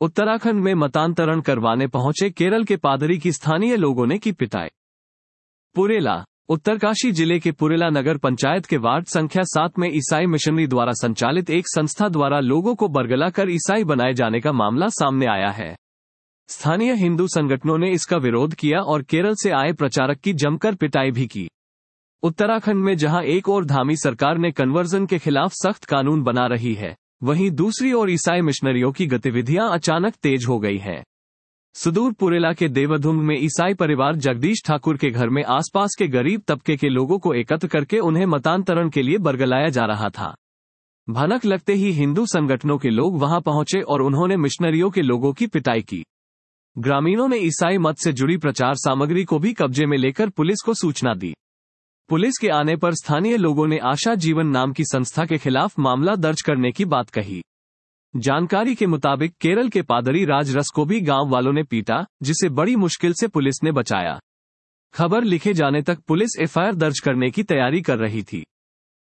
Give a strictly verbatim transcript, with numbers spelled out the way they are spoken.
उत्तराखंड में मतांतरण करवाने पहुंचे केरल के पादरी की स्थानीय लोगों ने की पिटाई। पुरेला। उत्तरकाशी जिले के पुरेला नगर पंचायत के वार्ड संख्या सात में ईसाई मिशनरी द्वारा संचालित एक संस्था द्वारा लोगों को बरगला कर ईसाई बनाए जाने का मामला सामने आया है। स्थानीय हिंदू संगठनों ने इसका विरोध किया और केरल से आए प्रचारक की जमकर पिटाई भी की। उत्तराखंड में जहां एक ओर धामी सरकार ने कन्वर्जन के खिलाफ सख्त कानून बना रही है, वहीं दूसरी ओर ईसाई मिशनरियों की गतिविधियां अचानक तेज हो गई हैं। सुदूर पुरेला के देवधुंग में ईसाई परिवार जगदीश ठाकुर के घर में आसपास के गरीब तबके के लोगों को एकत्र करके उन्हें मतांतरण के लिए बरगलाया जा रहा था। भनक लगते ही हिंदू संगठनों के लोग वहां पहुंचे और उन्होंने मिशनरियों के लोगों की पिटाई की। ग्रामीणों ने ईसाई मत से जुड़ी प्रचार सामग्री को भी कब्जे में लेकर पुलिस को सूचना दी। पुलिस के आने पर स्थानीय लोगों ने आशा जीवन नाम की संस्था के खिलाफ मामला दर्ज करने की बात कही। जानकारी के मुताबिक केरल के पादरी राज रस को भी गांव वालों ने पीटा, जिसे बड़ी मुश्किल से पुलिस ने बचाया। खबर लिखे जाने तक पुलिस एफ आई आर दर्ज करने की तैयारी कर रही थी।